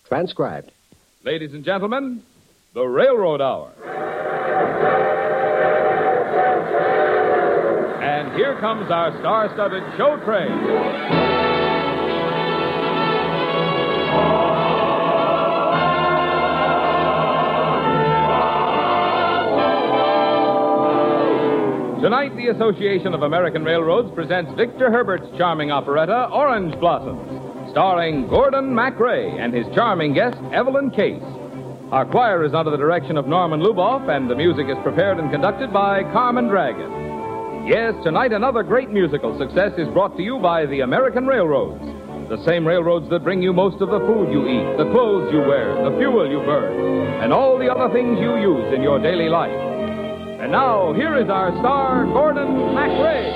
Transcribed. Ladies and gentlemen, the Railroad Hour. And here comes our star-studded show train. Tonight, the Association of American Railroads presents Victor Herbert's charming operetta, Orange Blossoms, starring Gordon MacRae and his charming guest, Evelyn Case. Our choir is under the direction of Norman Luboff, and the music is prepared and conducted by Carmen Dragon. Yes, tonight another great musical success is brought to you by the American Railroads. The same railroads that bring you most of the food you eat, the clothes you wear, the fuel you burn, and all the other things you use in your daily life. And now, here is our star, Gordon MacRae.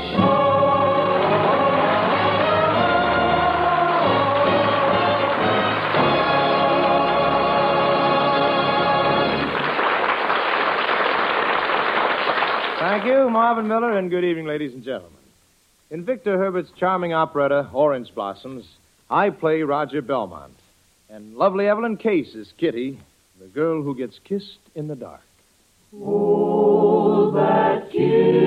Thank you, Marvin Miller, and good evening, ladies and gentlemen. In Victor Herbert's charming operetta, Orange Blossoms, I play Roger Belmont. And lovely Evelyn Case is Kitty, the girl who gets kissed in the dark. Oh, that kiss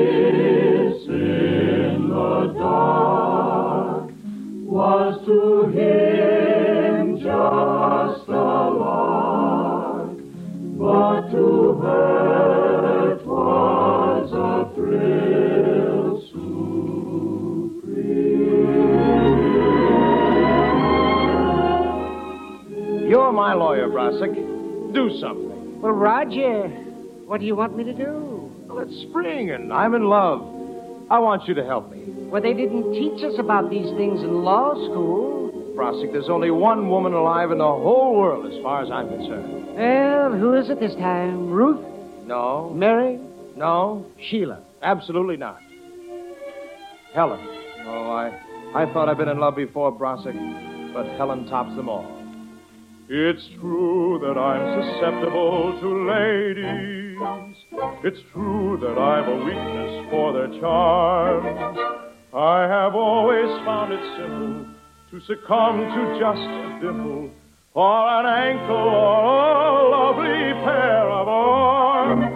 in the dark was to him just a lark, but to her 'twas a thrill supreme. You're my lawyer, Brosick. Do something. Well, Roger, what do you want me to do? Well, it's spring, and I'm in love. I want you to help me. Well, they didn't teach us about these things in law school. Brosick, there's only one woman alive in the whole world as far as I'm concerned. Well, who is it this time? Ruth? No. Mary? No. Sheila? Absolutely not. Helen. Oh, I thought I'd been in love before, Brosick, but Helen tops them all. It's true that I'm susceptible to ladies. It's true that I've a weakness for their charms. I have always found it simple to succumb to just a dimple or an ankle or a lovely pair of arms.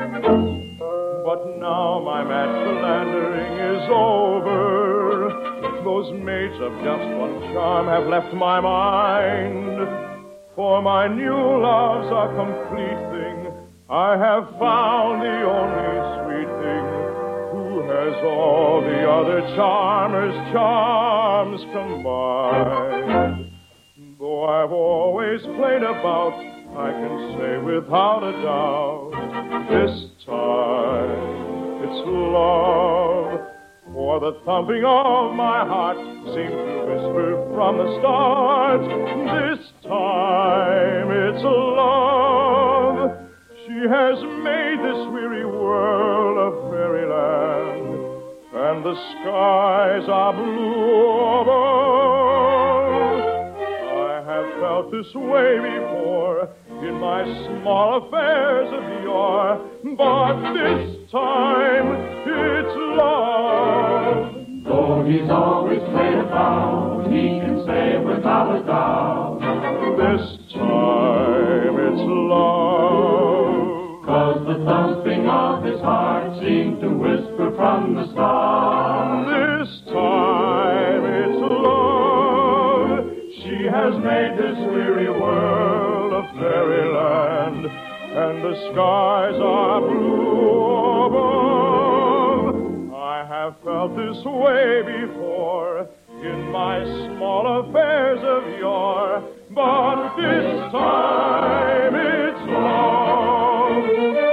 But now my mad philandering is over. Those maids of just one charm have left my mind. For my new love's a complete thing. I have found the only sweet thing who has all the other charmers' charms combined. Though I've always played about, I can say without a doubt, this time it's love. For the thumping of my heart seemed to whisper from the start, this time it's love. She has made this weary world a fairyland, and the skies are blue above. I have felt this way before in my small affairs of yore, but this time it's love. Though he's always played about, he can say without a doubt, this time it's love. 'Cause the thumping of his heart seemed to whisper from the start, this time it's love. She has made this weary world a fairyland, and the skies are blue above. I have felt this way before in my small affairs of yore, but this time it's love.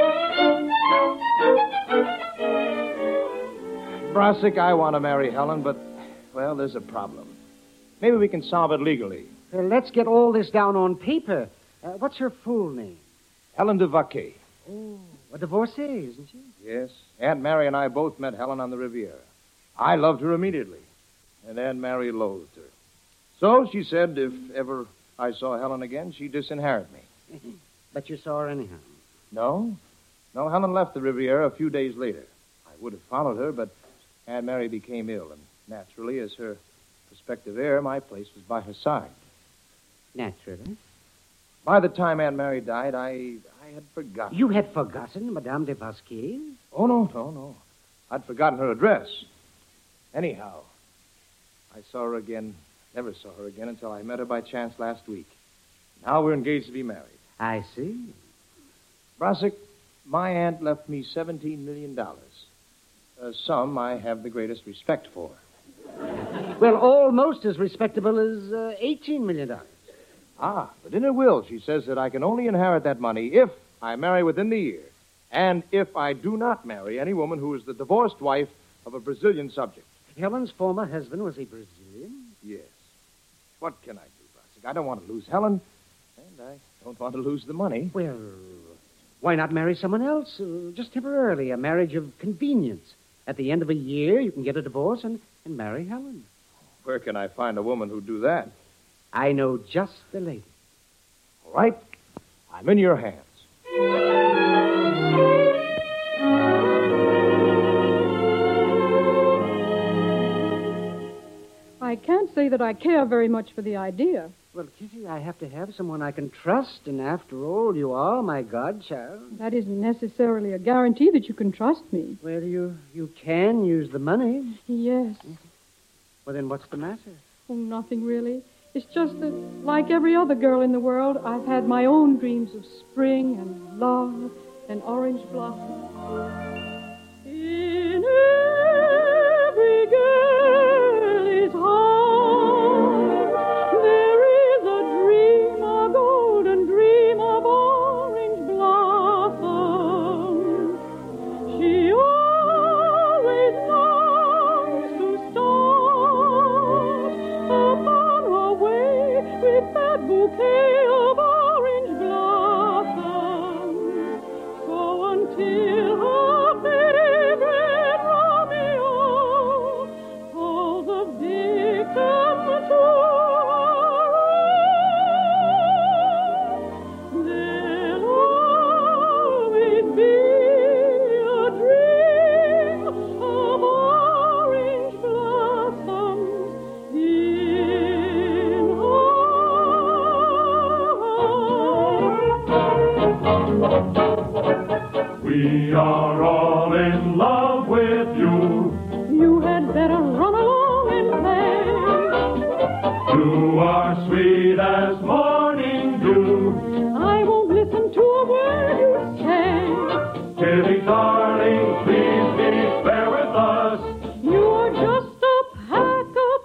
Brosick, I want to marry Helen, but, well, there's a problem. Maybe we can solve it legally. Well, let's get all this down on paper. What's her full name? Helen de Vaquet. Oh, a divorcee, isn't she? Yes. Aunt Mary and I both met Helen on the Riviera. I loved her immediately, and Aunt Mary loathed her. So she said if ever I saw Helen again, she'd disinherit me. But you saw her anyhow. No, Helen left the Riviera a few days later. I would have followed her, but Aunt Mary became ill, and naturally, as her prospective heir, my place was by her side. Naturally. By the time Aunt Mary died, I had forgotten. You had forgotten Madame de Vasquez? Oh, no. I'd forgotten her address. Anyhow, I saw her again, never saw her again until I met her by chance last week. Now we're engaged to be married. I see. Brosick, my aunt left me $17 million. A sum I have the greatest respect for. Well, almost as respectable as $18 million. Ah, but in her will, she says that I can only inherit that money if I marry within the year, and if I do not marry any woman who is the divorced wife of a Brazilian subject. Helen's former husband was a Brazilian? Yes. What can I do, Brosick? I don't want to lose Helen, and I don't want to lose the money. Well, why not marry someone else? Just temporarily, a marriage of convenience. At the end of a year, you can get a divorce and marry Helen. Where can I find a woman who'd do that? I know just the lady. All right. I'm in your hands. I can't say that I care very much for the idea. Well, Kitty, I have to have someone I can trust, and after all, you are my godchild. That isn't necessarily a guarantee that you can trust me. Well, you can use the money. Yes. Well, then what's the matter? Oh, nothing really. It's just that, like every other girl in the world, I've had my own dreams of spring and love and orange blossoms. In every girl's heart, there is a dream, a golden dream of orange blossoms. She always longs to start upon her way with that bouquet of orange blossoms. So until her favorite Romeo falls a victim to her own, there'll always be a dream of orange blossoms in her. We are all in love with you. You had better run along and play. You are sweet as morning dew. I won't listen to a word you say. Kitty, darling, please be fair with us. You are just a pack of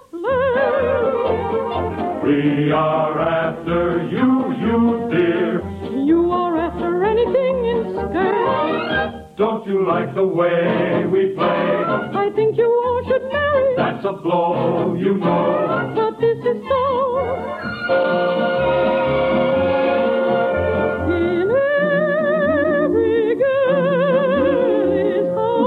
flirt. We are after you, you dear. You are after anything in skirt. Don't you like the way we play? I think you all should marry. That's a blow, you know. But this is so. In every girl's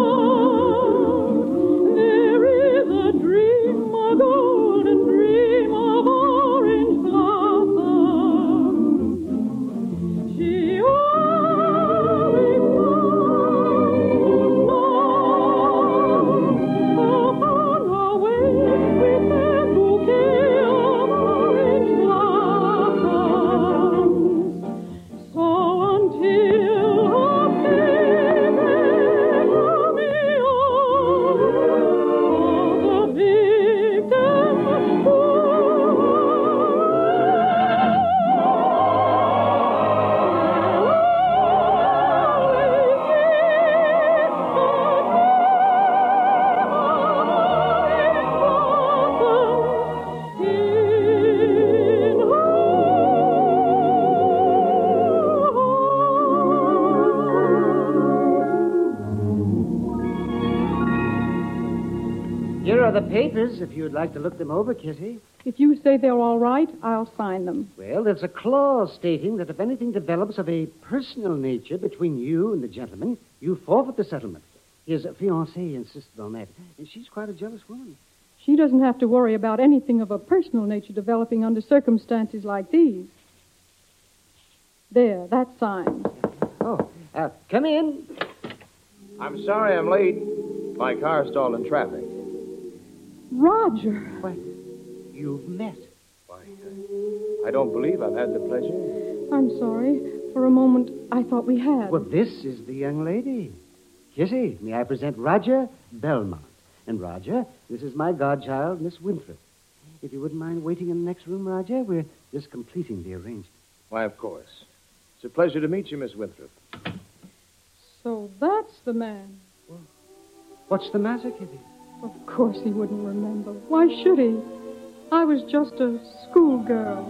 heart, there is a dream, a golden dream of orange blossoms. She always longs upon her way with that bouquet of orange blossoms. So until her favorite Romeo falls a victim to Here are the papers, if you'd like to look them over, Kitty. If you say they're all right, I'll sign them. Well, there's a clause stating that if anything develops of a personal nature between you and the gentleman, you forfeit the settlement. His fiancée insisted on that, and she's quite a jealous woman. She doesn't have to worry about anything of a personal nature developing under circumstances like these. There, that's signed. Oh, come in. I'm sorry I'm late. My car stalled in traffic. Roger. Why, you've met. Why, I don't believe I've had the pleasure. I'm sorry. For a moment, I thought we had. Well, this is the young lady. Kitty, may I present Roger Belmont? And Roger, this is my godchild, Miss Winthrop. If you wouldn't mind waiting in the next room, Roger, we're just completing the arrangement. Why, of course. It's a pleasure to meet you, Miss Winthrop. So that's the man. What's the matter, Kitty? Of course he wouldn't remember. Why should he? I was just a schoolgirl.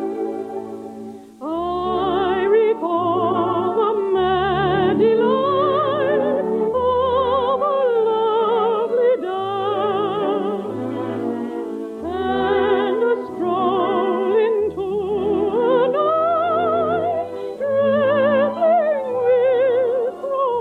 I recall the mad delight of a lovely dove and a stroll into a night trembling with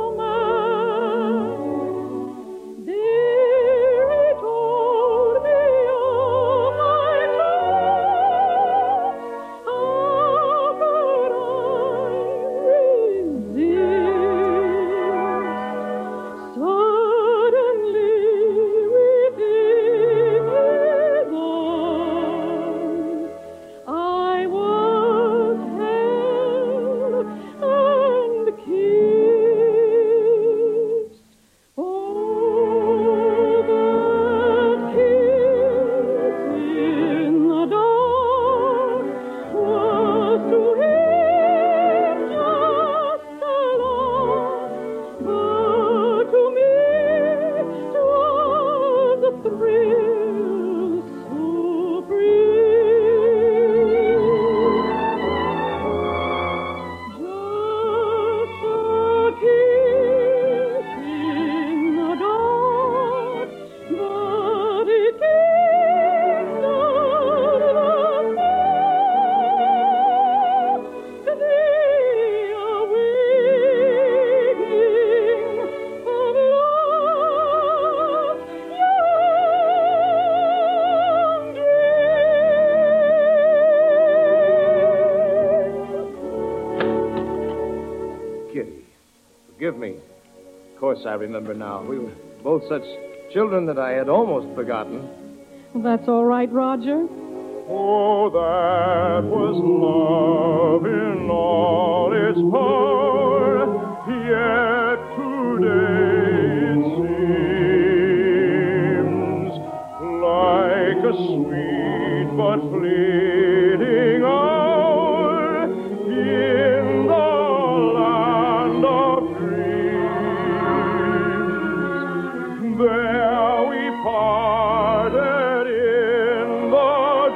romance. Dear, he told me of my troubles. How could I resist? Suddenly, within his arms, I was held and kissed. Oh, that kiss in the dark was to him just a lark, but to me 'twas a thrill supreme. Just a kiss in the dark, but it came not the same. The awakening of love's young dream. Kitty, forgive me. Of course I remember now. We were both such children that I had almost forgotten. That's all right, Roger. Oh, that was love in all its power, yet today it seems like a sweet but fleeting hour in the land of dreams. There we parted in the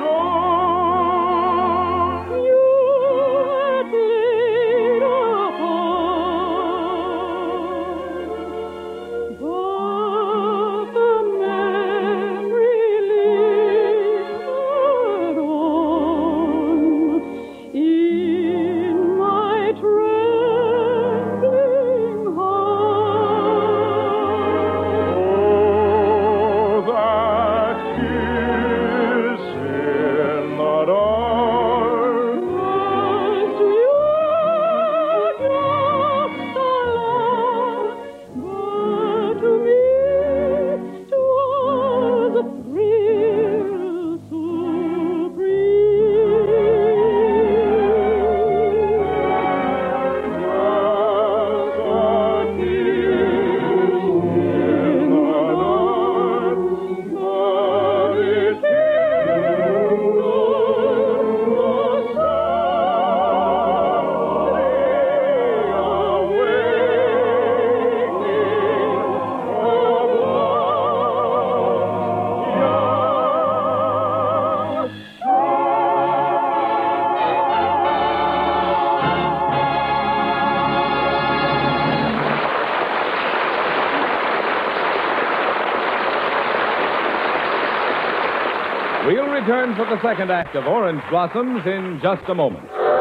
dawn. You had played a part, but the memory lingered on in my trembling heart. Oh, that kiss in the dark. Was to you just a lark, but to me 'twas a thrill We'll return for the second act of Orange Blossoms in just a moment.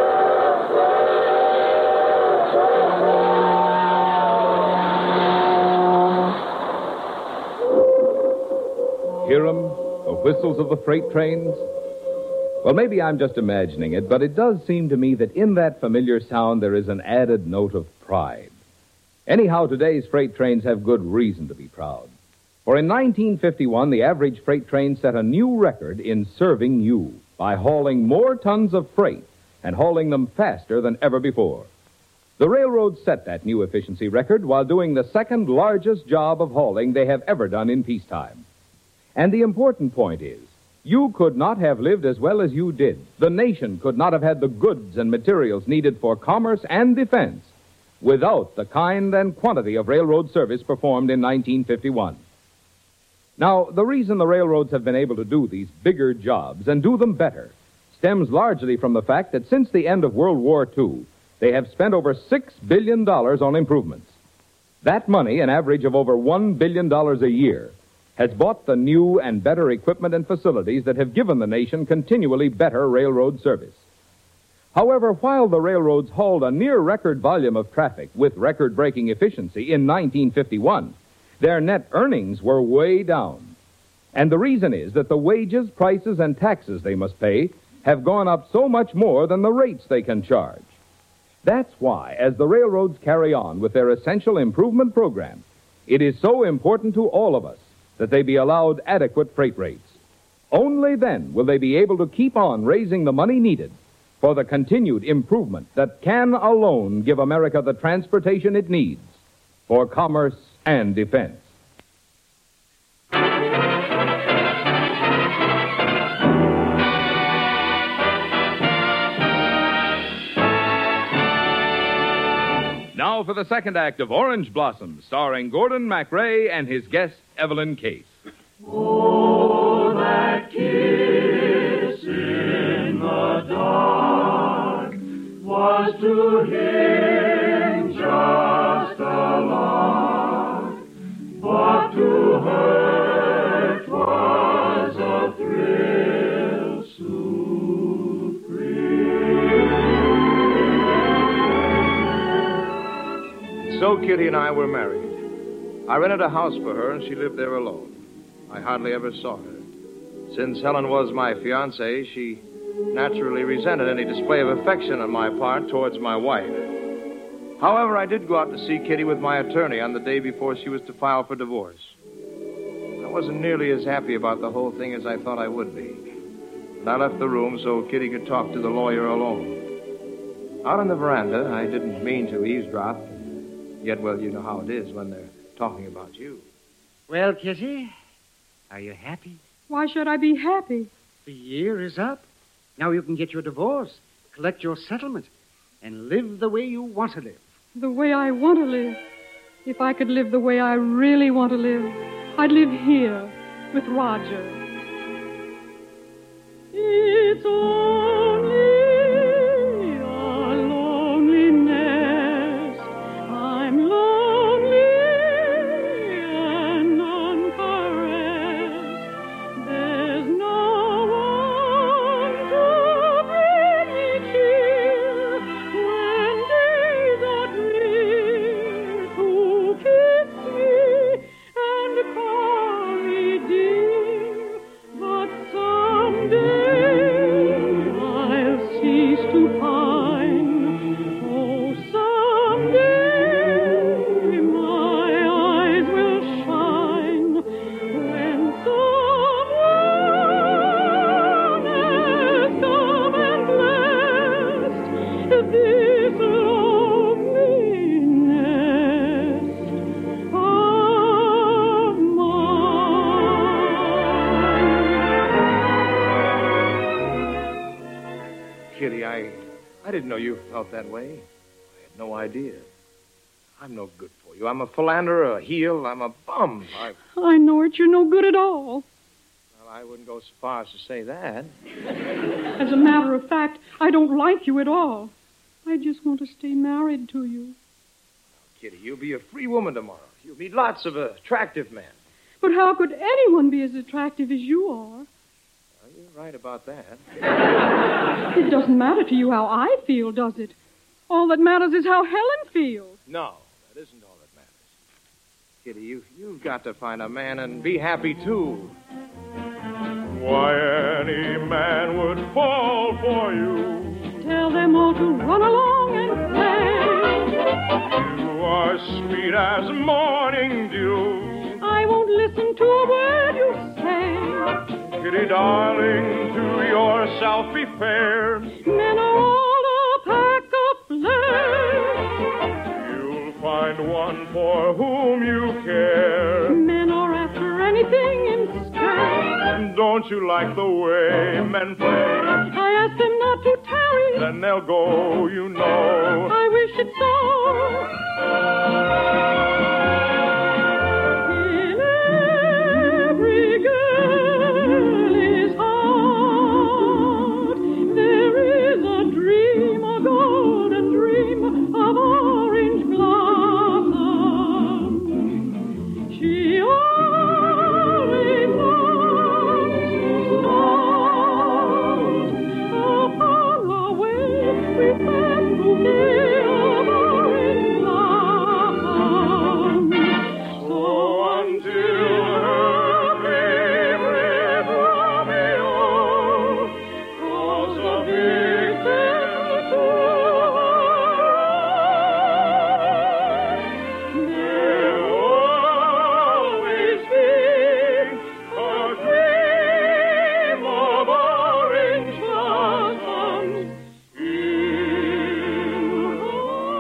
Hear 'em, the whistles of the freight trains? Well, maybe I'm just imagining it, but it does seem to me that in that familiar sound there is an added note of pride. Anyhow, today's freight trains have good reason to be proud. For in 1951, the average freight train set a new record in serving you by hauling more tons of freight and hauling them faster than ever before. The railroads set that new efficiency record while doing the second largest job of hauling they have ever done in peacetime. And the important point is, you could not have lived as well as you did. The nation could not have had the goods and materials needed for commerce and defense without the kind and quantity of railroad service performed in 1951. Now, the reason the railroads have been able to do these bigger jobs and do them better stems largely from the fact that since the end of World War II, they have spent over $6 billion on improvements. That money, an average of over $1 billion a year, has bought the new and better equipment and facilities that have given the nation continually better railroad service. However, while the railroads hauled a near-record volume of traffic with record-breaking efficiency in 1951, their net earnings were way down. And the reason is that the wages, prices, and taxes they must pay have gone up so much more than the rates they can charge. That's why, as the railroads carry on with their essential improvement program, it is so important to all of us that they be allowed adequate freight rates. Only then will they be able to keep on raising the money needed for the continued improvement that can alone give America the transportation it needs for commerce and defense. Now for the second act of Orange Blossom, starring Gordon MacRae and his guest, Evelyn Case. Oh, that kiss in the dark was to him just a lark, but to her 'twas a thrill supreme. So Kitty and I were married. I rented a house for her, and she lived there alone. I hardly ever saw her. Since Helen was my fiancée, she naturally resented any display of affection on my part towards my wife. However, I did go out to see Kitty with my attorney on the day before she was to file for divorce. I wasn't nearly as happy about the whole thing as I thought I would be. And I left the room so Kitty could talk to the lawyer alone. Out on the veranda, I didn't mean to eavesdrop. Yet, well, you know how it is when they're talking about you. Well, Kitty, are you happy? Why should I be happy? The year is up. Now you can get your divorce, collect your settlement, and live the way you want to live. The way I want to live. If I could live the way I really want to live, I'd live here with Roger. It's only a lonely nest. I'm lonely and uncaressed. There's no one to bring me cheer when days are drear, to kiss me and call me dear. But someday I'll cease to pine. Oh, someday my eyes will shine when someone has come and blessed this lonely nest of mine. Kitty, I didn't know you felt that way. I had no idea. I'm no good for you. I'm a philanderer, a heel. I'm a bum. I know it. You're no good at all. Well, I wouldn't go so far as to say that. As a matter of fact, I don't like you at all. I just want to stay married to you. Kitty, you'll be a free woman tomorrow. You'll meet lots of attractive men. But how could anyone be as attractive as you are? Well, you're right about that. It doesn't matter to you how I feel, does it? All that matters is how Helen feels. No, that isn't all that matters. Kitty, you've got to find a man and be happy, too. Why, any man would fall for you. Tell them all to run along and play. You are sweet as morning dew. I won't listen to a word you say. Kitty, darling, to yourself be fair. Men are all Don't you like the way men play? I asked them not to tarry. Then they'll go, you know. I wish it so. In every girl's heart, there is a dream, a golden dream of orange blossom. She always longs to float upon the wave with that bouquet of orange blossom. So until her favorite Romeo calls a victim to her, there'll always be a dream of orange blossoms in her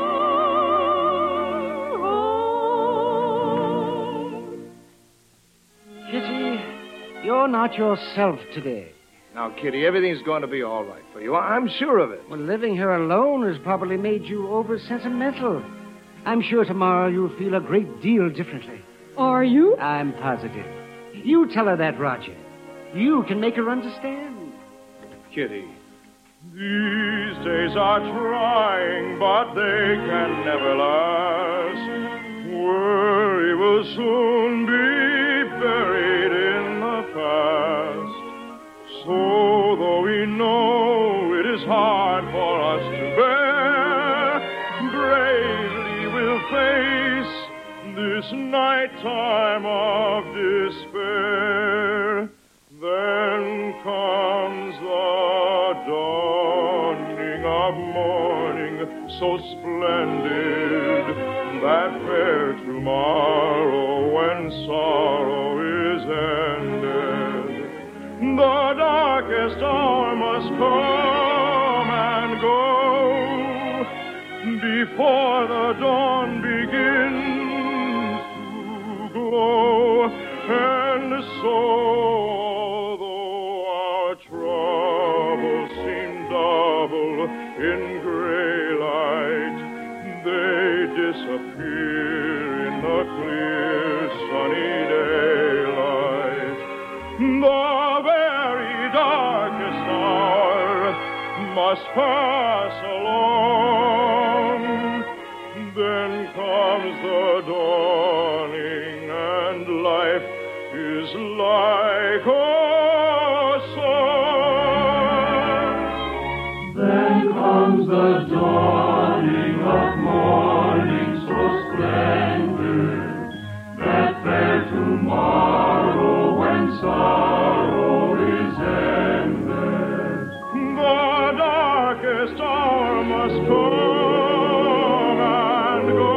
heart. Kitty, you're not yourself today. Now, Kitty, everything's going to be all right for you. I'm sure of it. Well, living here alone has probably made you over-sentimental. I'm sure tomorrow you'll feel a great deal differently. Are you? I'm positive. You tell her that, Roger. You can make her understand. Kitty. These days are trying, but they can never last. Worry will soon be buried in the past. So, though we know it is hard for us to bear, bravely we'll face this nighttime of despair. Then comes the dawning of morning, so splendid, that fair tomorrow when sorrow is ended. The darkest hour must come and go before the dawn begins to glow. And so, although our troubles seem double in gray light, they disappear in the clear sunny daylight. The very darkest hour must pass along. Then comes the dawning, and life is like a song. Then comes the dawning of morning so splendid, that fair tomorrow when sorrow is ended. The darkest hour must come and go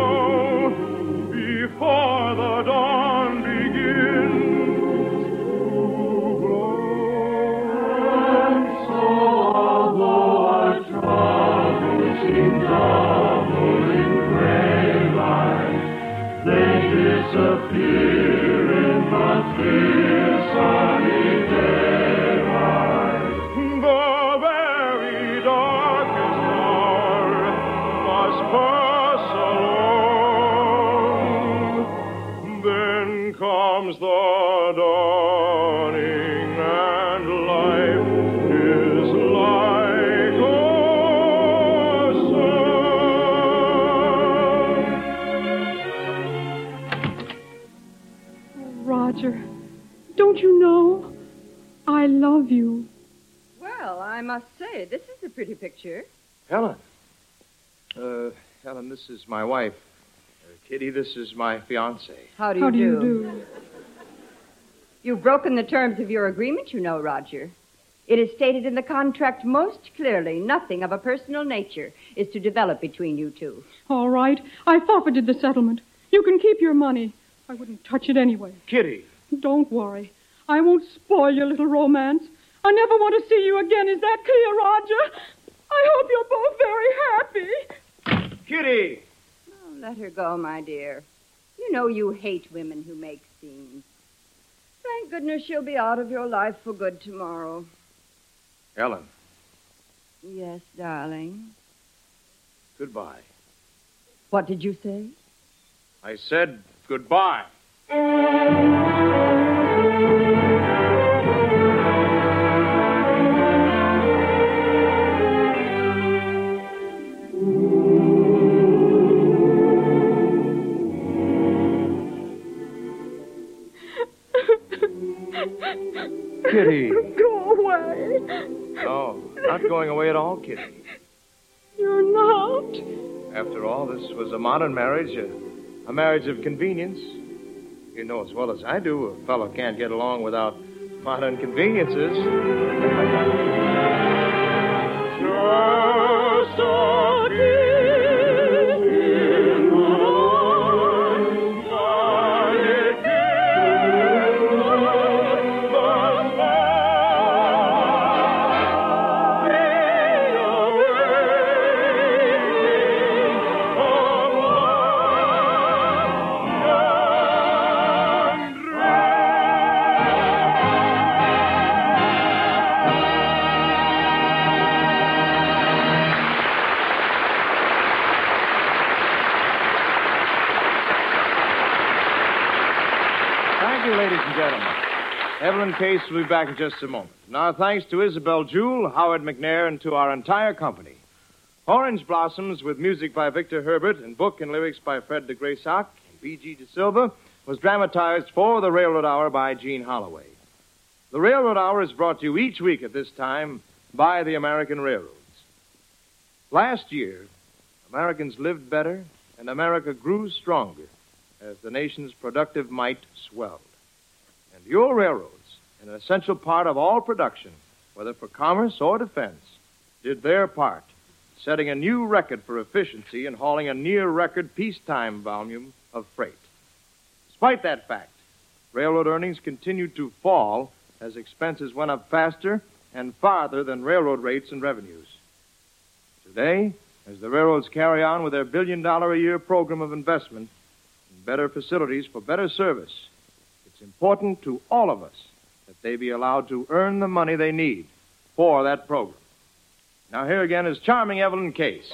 before the dawn begins to glow. And so, although our troubles seem double in gray light, they disappear in the clear sunny daylight. The very darkest hour must pass along. Then comes the dawning, and life is like a song. Roger, don't you know? I love you. Well, I must say, this is a pretty picture. Helen. Helen, this is my wife. Kitty, this is my fiancé. How do How you do you do? You've broken the terms of your agreement, you know, Roger. It is stated in the contract most clearly nothing of a personal nature is to develop between you two. All right. I forfeited the settlement. You can keep your money. I wouldn't touch it anyway. Kitty. Don't worry. I won't spoil your little romance. I never want to see you again. Is that clear, Roger? I hope you're both very happy. Kitty! Oh, let her go, my dear. You know you hate women who make scenes. Thank goodness she'll be out of your life for good tomorrow. Ellen, Yes, darling. goodbye. What did you say? I said goodbye. Kitty. Go away. No, not going away at all, Kitty. You're not. After all, this was a modern marriage, a marriage of convenience. You know as well as I do, a fellow can't get along without modern conveniences. Just a kiss in the morning, but it cannot but fly Thank you, ladies and gentlemen. Evelyn Case will be back in just a moment. And our thanks to Isabel Jewell, Howard McNair, and to our entire company. Orange Blossoms, with music by Victor Herbert and book and lyrics by Fred de Greysock and B.G. De Silva, was dramatized for the Railroad Hour by Gene Holloway. The Railroad Hour is brought to you each week at this time by the American Railroads. Last year, Americans lived better and America grew stronger as the nation's productive might swelled. And your railroads, an essential part of all production, whether for commerce or defense, did their part, setting a new record for efficiency and hauling a near-record peacetime volume of freight. Despite that fact, railroad earnings continued to fall as expenses went up faster and farther than railroad rates and revenues. Today, as the railroads carry on with their billion-dollar-a-year program of investment in better facilities for better service, it's important to all of us that they be allowed to earn the money they need for that program. Now, here again is charming Evelyn Case.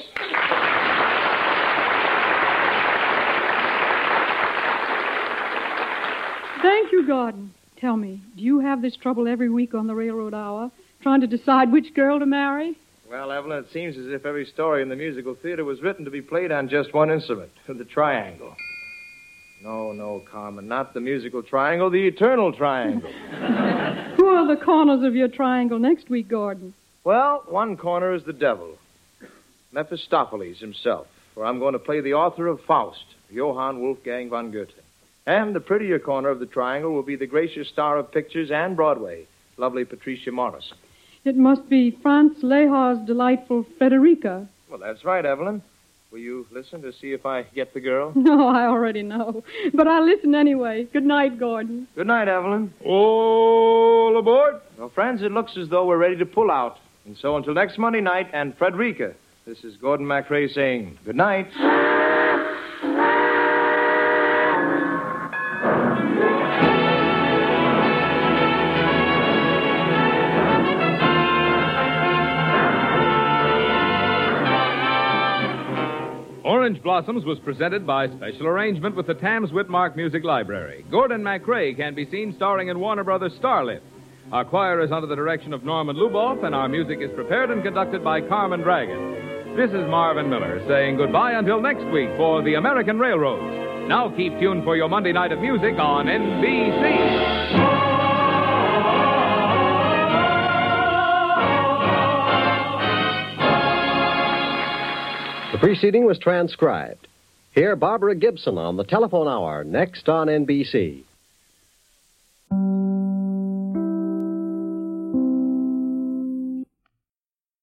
Thank you, Gordon. Tell me, do you have this trouble every week on the Railroad Hour, trying to decide which girl to marry? Well, Evelyn, it seems as if every story in the musical theater was written to be played on just one instrument, the triangle. No, Carmen, not the musical triangle, the eternal triangle. Who are the corners of your triangle next week, Gordon? Well, one corner is the devil, Mephistopheles himself, for I'm going to play the author of Faust, Johann Wolfgang von Goethe. And the prettier corner of the triangle will be the gracious star of pictures and Broadway, lovely Patricia Morrison. It must be Franz Lehar's delightful Frederica. Well, that's right, Evelyn. Will you listen to see if I get the girl? No, I already know. But I'll listen anyway. Good night, Gordon. Good night, Evelyn. All aboard. Well, friends, it looks as though we're ready to pull out. And so until next Monday night and Frederica, this is Gordon MacRae saying good night. Orange Blossoms was presented by special arrangement with the Tams Whitmark Music Library. Gordon MacRae can be seen starring in Warner Brothers' Starlit. Our choir is under the direction of Norman Luboff, and our music is prepared and conducted by Carmen Dragon. This is Marvin Miller saying goodbye until next week for the American Railroads. Now keep tuned for your Monday night of music on NBC. The preceding was transcribed. Hear Barbara Gibson on the Telephone Hour next on NBC.